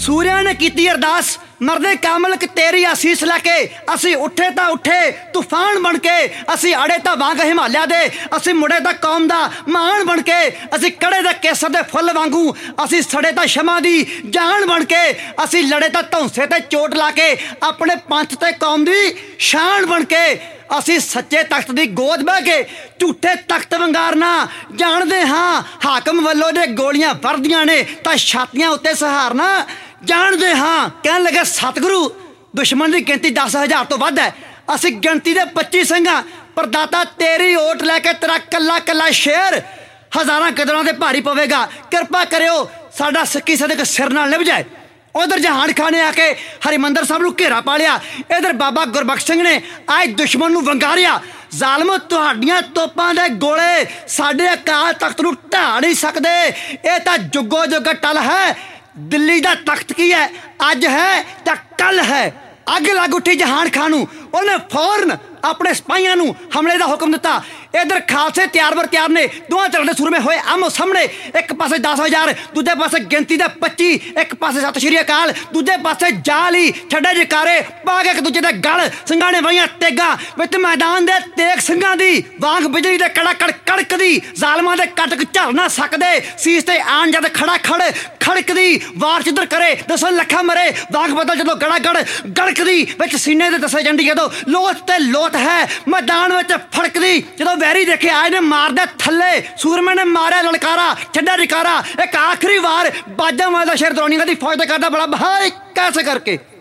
सूर्या ने की अरदास मरदे कामल तेरी आसीस लैके असी उठे तो उठे तूफान बन के असी अड़े तो वांग हिमालय दे असी मुड़े तो कौम दा मान बन के असी कड़े दे केसर दे फुल वांगू असी सड़े तो शमा दी जान बन के असी लड़े तो धौंसे ते चोट ला के अपने पंथ ते कौम दी शान बन के असी सच्चे तख्त की गोद बह के झूठे तख्त वंगारना जानते हाँ हाकम वालों ने गोलियां वरदियां ने तो छातियां उत्ते सहारना जानते हाँ कह लगे सतगुरु दुश्मन की गिनती 10,000 तो वध है असी गिनती दे 25 सिंघां पर दाता तेरी ओट लैके तेरा कला कला शेर हज़ारां कदरां दे भारी पवेगा कृपा करियो साडा सिक्की सदक सिर नाल निभ जाए। उधर जहान खान ने आके हरिमंदर साहब नूं घेरा पा लिया इधर बाबा गुरबख्श सिंह ने आज दुश्मन नूं वंगारिया ज़ालमो तुहाड़ियां तोपां दे गोले साडे अकाल तख्त नूं ढा नहीं सकदे ये तां जुगो जुग टल है दिल्ली दा तख्त की है अज है तां कल है। अग लग उठी जहान खान नूं उन्हें फौरन अपने सिपाहियां नूं हमले का हुक्म दिता। इधर खालसे तैयार बर तैयार ने दोवां तरह के सूरमे होए आमो सामने एक पासे 10,000 दूजे पासे गिनती दे 25 एक पासे सत श्री अकाल दूजे पासे जाली छड़े जकारे पा के एक दूजे दे गल सिंघां ने वहीआं तेगां विच मैदान दे तेग सिंघां दी वांग बिजली दे कड़ाकड़ कड़कदी ज़ालमां दे कटक झल ना सकदे सीस ते आन जद खड़ा खड़ खड़कदी वार चिद्र करे 10 लखा मरे वांग बदल जदों गड़ागड़ गड़कदी विच सीने दे दसे जंडी जदों लोथ ते लोथ है मैदान विच फड़कदी जदों वैरी देखे आए ने मार दे थले सूरमे ने मारिया ललकारा छड्डा रिकारा एक आखिरी वार बाजा मारदा शेर द्रोणियां दी फौज ते करदा बड़ा भाई कैसे करके